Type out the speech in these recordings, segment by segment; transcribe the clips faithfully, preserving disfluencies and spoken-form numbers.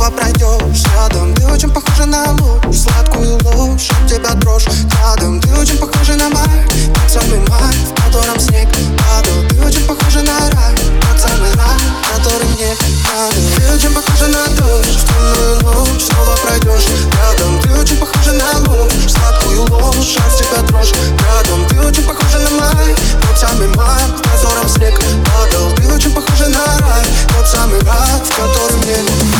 снова пройдешь рядом. Ты очень похожа на ложь, сладкую ложь, от тебя дрожь рядом. Ты очень похожа на май, тот самый май, в котором снег падал. Ты очень похожа на рай, тот самый рай, который мне надо. Ты очень похожа на дождь, в темную ночь снова пройдешь рядом. Ты очень похожа на ложь, сладкую ложь, от тебя дрожь рядом. Ты очень похожа на май, тот самый май, в котором снег падал. Ты очень похожа на рай, тот самый рай, в котором мне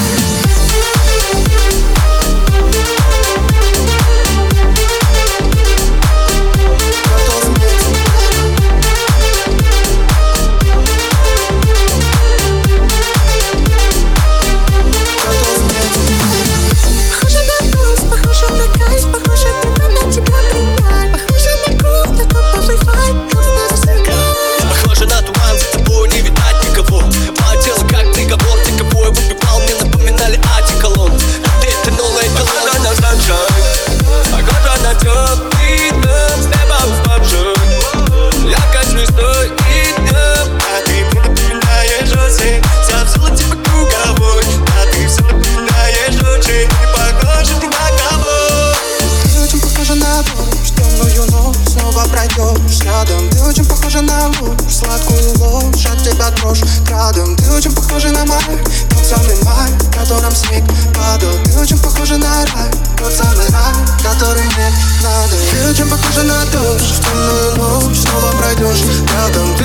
рядом. Ты очень похожа на ложь, сладкую ложь, от тебя дрожь рядом. Ты очень похожа на май, тот самый май, в котором снег падал. Ты очень похожа на рай, тот самый рай, который мне надо. Ты очень похожа на дождь, в темную ночь снова пройдешь рядом.